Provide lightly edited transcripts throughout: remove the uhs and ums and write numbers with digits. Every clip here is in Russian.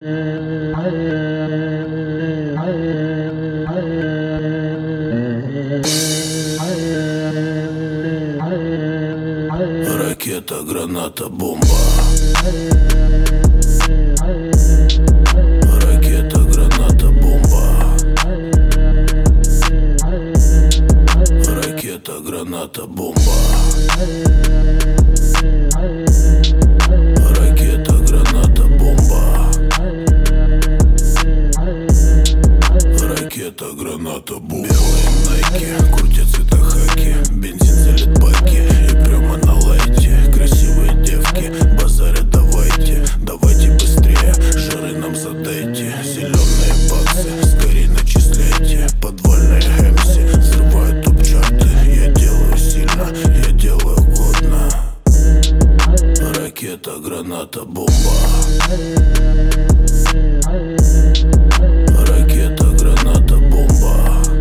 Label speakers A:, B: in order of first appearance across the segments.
A: Ракета, граната, бомба. Ракета, граната, бомба. Ракета, граната, бомба. Ракета, граната, бомба. Ракета, граната, бомба. Белые найки, крутят цвета хаки. Бензин залит баки и прямо на лайте. Красивые девки базарят, давайте, давайте быстрее. Жиры нам задайте, зеленые баксы скорее начисляйте. Подвальные МС взрывают топ-чарты. Я делаю сильно, я делаю годно. Ракета, граната, бомба. Ракета, граната, бомба.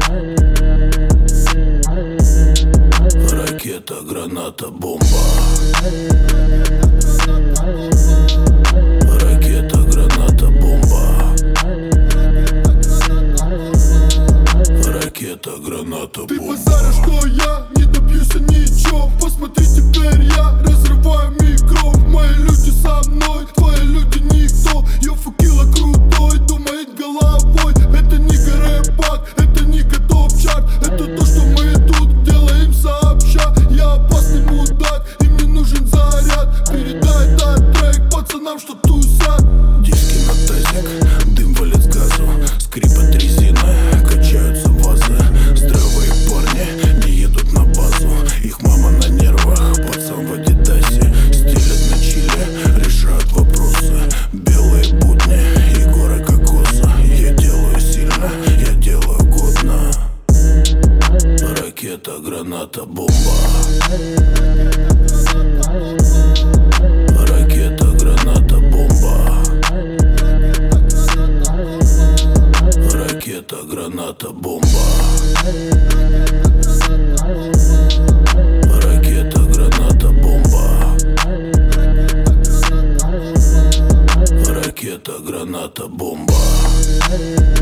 A: Ракета, граната, бомба. Ракета, граната, бомба. Ракета, граната,
B: Ты
A: бомба.
B: базаришь, что я не добьюсь ничего. Посмотри, теперь я разрываю микро. Мои люди со мной, твои люди никто. Я фукила крутой, думает головой. Это не рэп-пак, это не топ-чарт. Это то, что мы тут делаем сообща. Я опасный мудак, и мне нужен заряд. Передай этот трек пацанам, что тусят.
A: Диски на тазик, дым валит с газу. Скрипят резина, качаются вазы. Здравые парни не едут на базу. Их мама на нервах, пацан в адидасе. Стелят на чиле, решают вопросы. Белые будни и горы кокоса. Я делаю сильно, я делаю годно. Ракета, граната, бомба. Ракета, граната, бомба. Ракета, граната, бомба. Ракета, граната, бомба. Ракета, граната, бомба.